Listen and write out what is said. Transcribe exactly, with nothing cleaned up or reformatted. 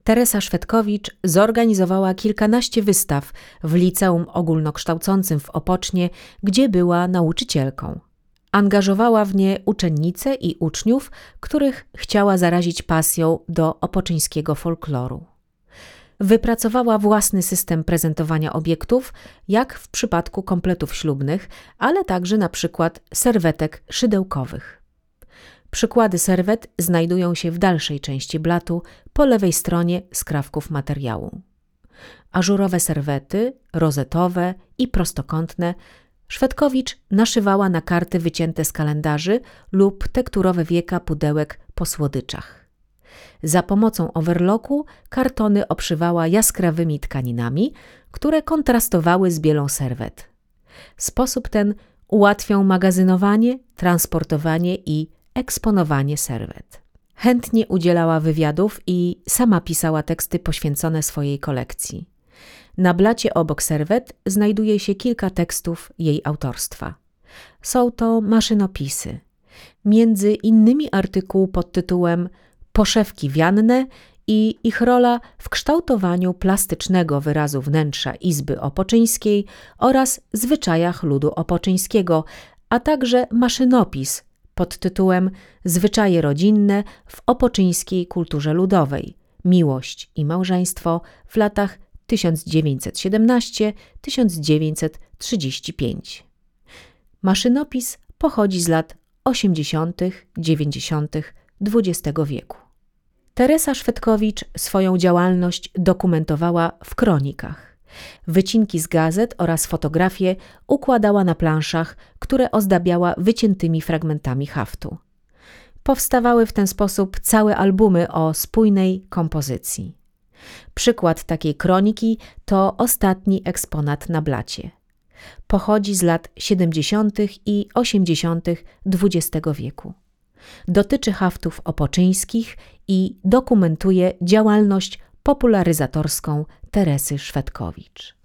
Teresa Szwedkowicz zorganizowała kilkanaście wystaw w liceum ogólnokształcącym w Opocznie, gdzie była nauczycielką. Angażowała w nie uczennice i uczniów, których chciała zarazić pasją do opoczyńskiego folkloru. Wypracowała własny system prezentowania obiektów, jak w przypadku kompletów ślubnych, ale także na przykład serwetek szydełkowych. Przykłady serwet znajdują się w dalszej części blatu, po lewej stronie skrawków materiału. Ażurowe serwety, rozetowe i prostokątne Szwedkowicz naszywała na karty wycięte z kalendarzy lub tekturowe wieka pudełek po słodyczach. Za pomocą overlocku kartony obszywała jaskrawymi tkaninami, które kontrastowały z bielą serwet. Sposób ten ułatwiał magazynowanie, transportowanie i eksponowanie serwet. Chętnie udzielała wywiadów i sama pisała teksty poświęcone swojej kolekcji. Na blacie obok serwet znajduje się kilka tekstów jej autorstwa. Są to maszynopisy. Między innymi artykuł pod tytułem Poszewki wianne i ich rola w kształtowaniu plastycznego wyrazu wnętrza Izby Opoczyńskiej oraz zwyczajach ludu opoczyńskiego, a także maszynopis pod tytułem Zwyczaje rodzinne w opoczyńskiej kulturze ludowej. Miłość i małżeństwo w latach tysiąc dziewięćset siedemnaście do tysiąc dziewięćset trzydzieści pięć. Maszynopis pochodzi z lat osiemdziesiątych dziewięćdziesiątych dwudziestego wieku. Teresa Szwedkowicz swoją działalność dokumentowała w kronikach. Wycinki z gazet oraz fotografie układała na planszach, które ozdabiała wyciętymi fragmentami haftu. Powstawały w ten sposób całe albumy o spójnej kompozycji. Przykład takiej kroniki to ostatni eksponat na blacie. Pochodzi z lat siedemdziesiątych i osiemdziesiątych dwudziestego wieku. Dotyczy haftów opoczyńskich i dokumentuje działalność popularyzatorską Teresy Szwedkowicz.